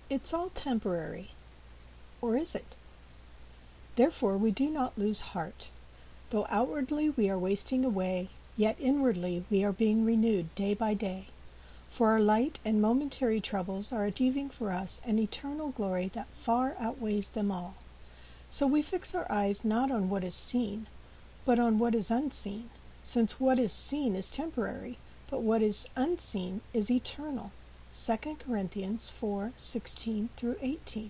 It's all temporary. Or is it? Therefore we do not lose heart. Though outwardly we are wasting away, yet inwardly we are being renewed day by day. For our light and momentary troubles are achieving for us an eternal glory that far outweighs them all. So we fix our eyes not on what is seen, but on what is unseen, since what is seen is temporary, but what is unseen is eternal. 2 Corinthians 4:16 through 18.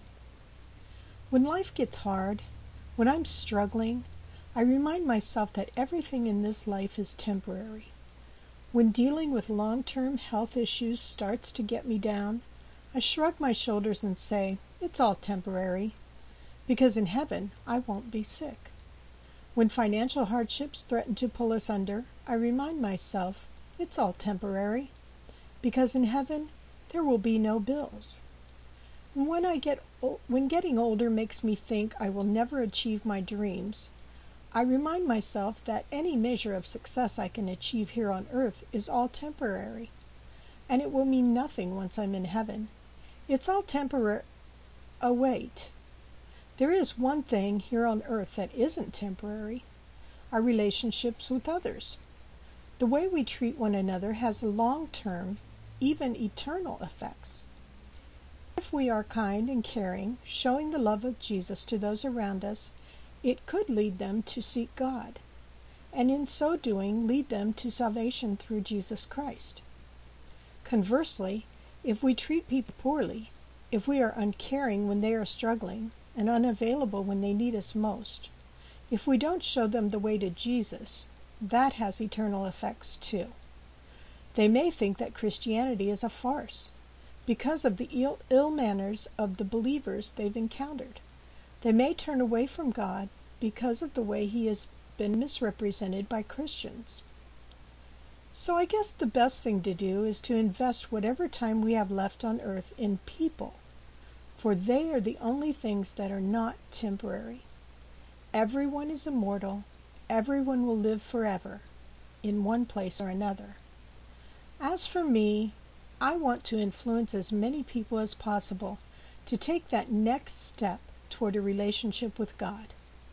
When life gets hard, when I'm struggling, I remind myself that everything in this life is temporary. When dealing with long-term health issues starts to get me down, I shrug my shoulders and say, it's all temporary, because in heaven I won't be sick. When financial hardships threaten to pull us under, I remind myself, it's all temporary, because in heaven there will be no bills. And when getting older makes me think I will never achieve my dreams, I remind myself that any measure of success I can achieve here on earth is all temporary, and it will mean nothing once I'm in heaven. It's all temporary. Oh, wait. There is one thing here on earth that isn't temporary: our relationships with others. The way we treat one another has long-term, even eternal effects. If we are kind and caring, showing the love of Jesus to those around us, it could lead them to seek God, and in so doing lead them to salvation through Jesus Christ. Conversely, if we treat people poorly, if we are uncaring when they are struggling, and unavailable when they need us most, if we don't show them the way to Jesus, that has eternal effects too. They may think that Christianity is a farce because of the ill manners of the believers they've encountered. They may turn away from God because of the way he has been misrepresented by Christians. So I guess the best thing to do is to invest whatever time we have left on earth in people, for they are the only things that are not temporary. Everyone is immortal. Everyone will live forever, in one place or another. As for me, I want to influence as many people as possible to take that next step toward a relationship with God.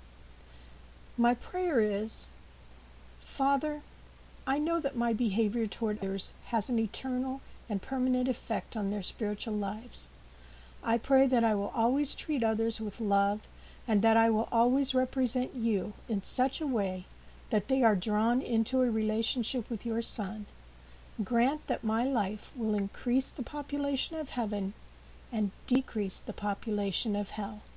My prayer is, Father, I know that my behavior toward others has an eternal and permanent effect on their spiritual lives. I pray that I will always treat others with love, and that I will always represent you in such a way that they are drawn into a relationship with your Son. Grant that my life will increase the population of heaven and decrease the population of hell.